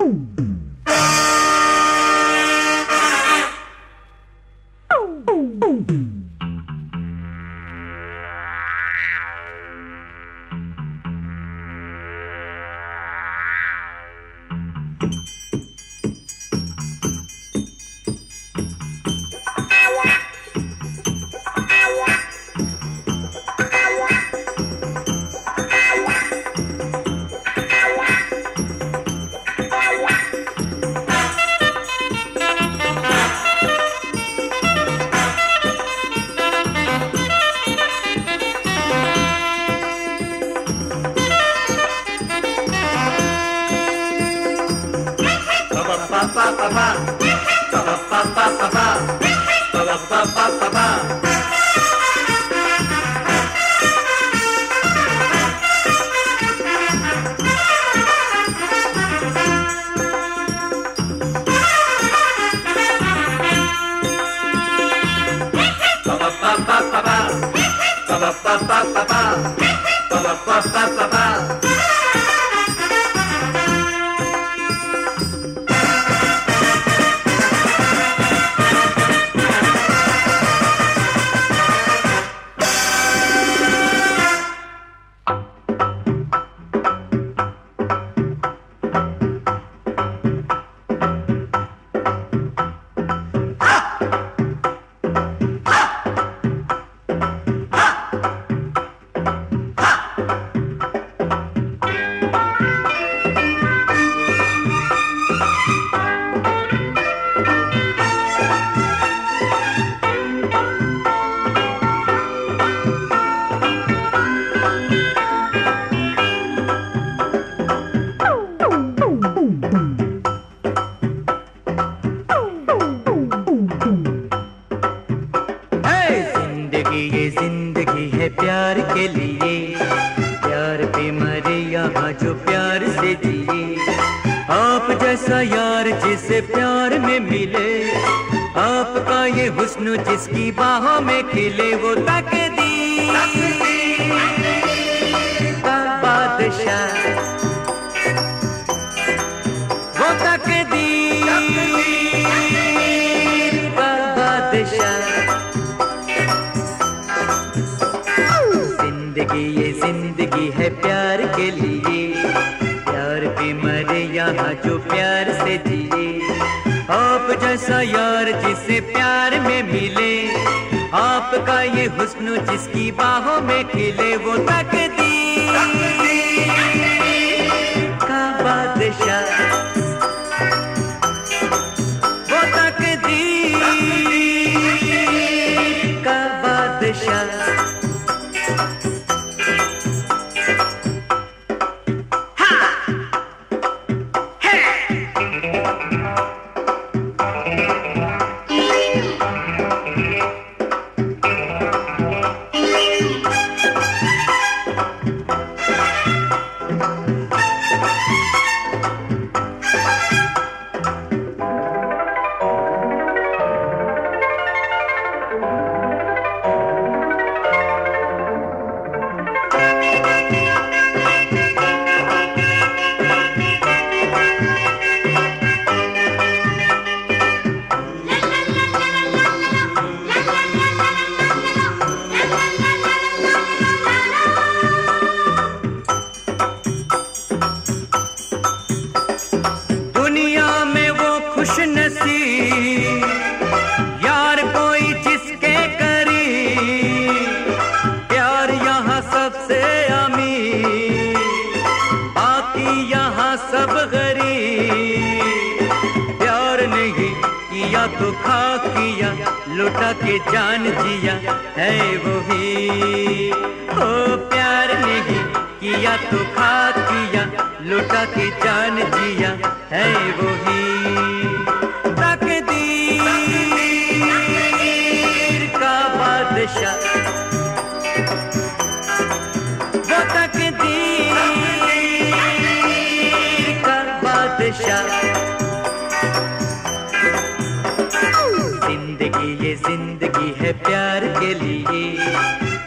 जिंदगी ये जिंदगी है प्यार के लिए, प्यार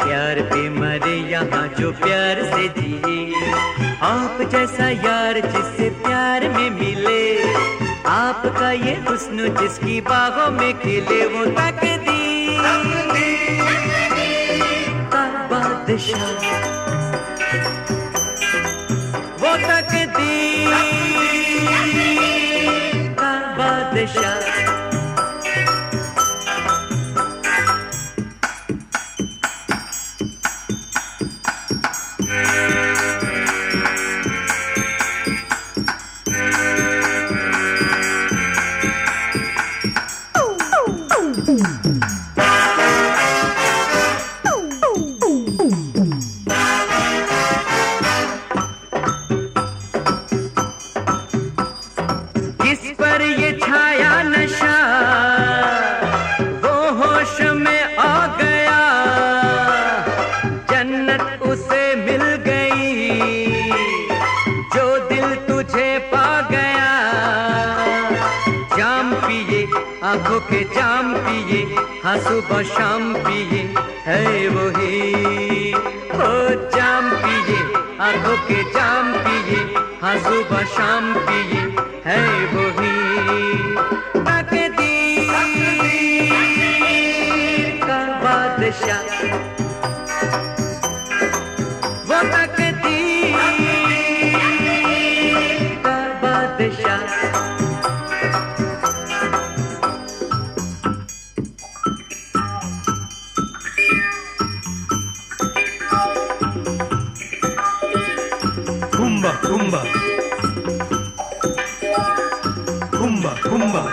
पे मरे यहाँ जो प्यार से जिए। आप जैसा यार जिससे प्यार में मिले, आपका ये हुस्न जिसकी बाहों में खिले, वो तकदीर का बादशाह, वो तकदीर का बादशाह। आंखों के जाम पिए, हाँ सुबह शाम पिए, है वही हो जाम पिए, आंखों के जाम पिए, हाँ सुबह शाम पिए, है वही तकदीर का बादशाह, वो तकदीर का बादशाह। Kumba, kumba, kumba, kumba.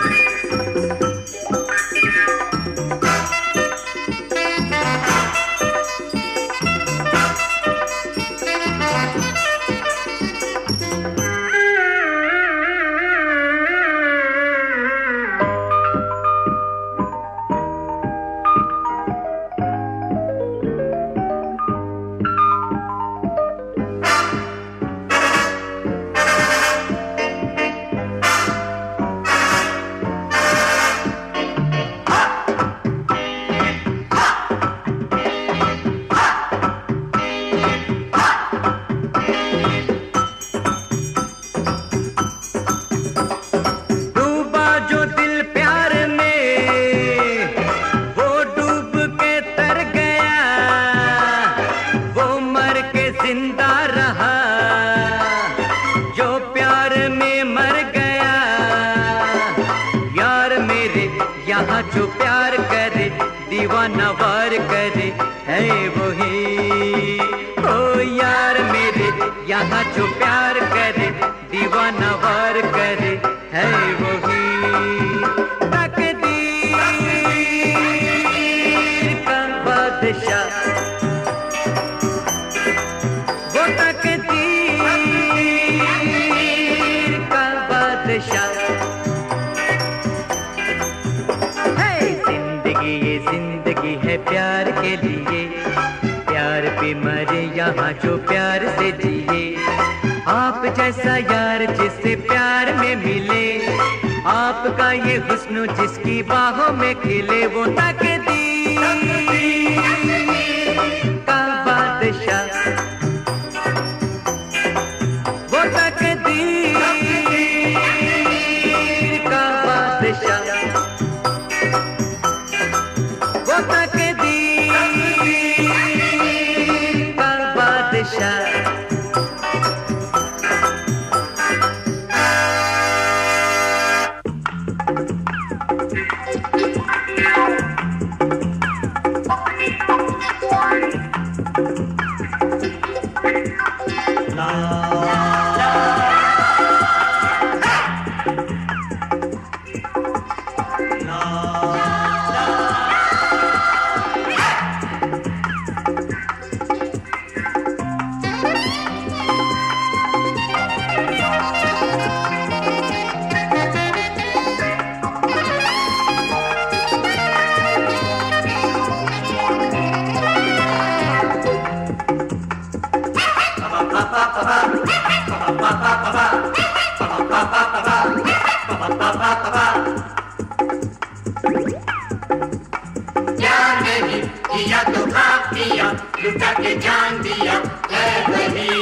यहाँ जो प्यार करे दीवाना वार करे, है वही ओ यार मेरे, यहाँ जो प्यार करे दीवाना वार करे, है वही तकदीर का बादशाह, वो तकदीर का बादशाह। जिंदगी है प्यार के लिए, प्यार पे मरे यहाँ जो प्यार से जिए। आप जैसा यार जिससे प्यार में मिले, आपका ये हुस्न जिसकी बाहों में खिले, वो तकदीर का बादशाह, वो तकदीर का बादशाह, वो तकदीर का बादशाह। के जान दिया है वही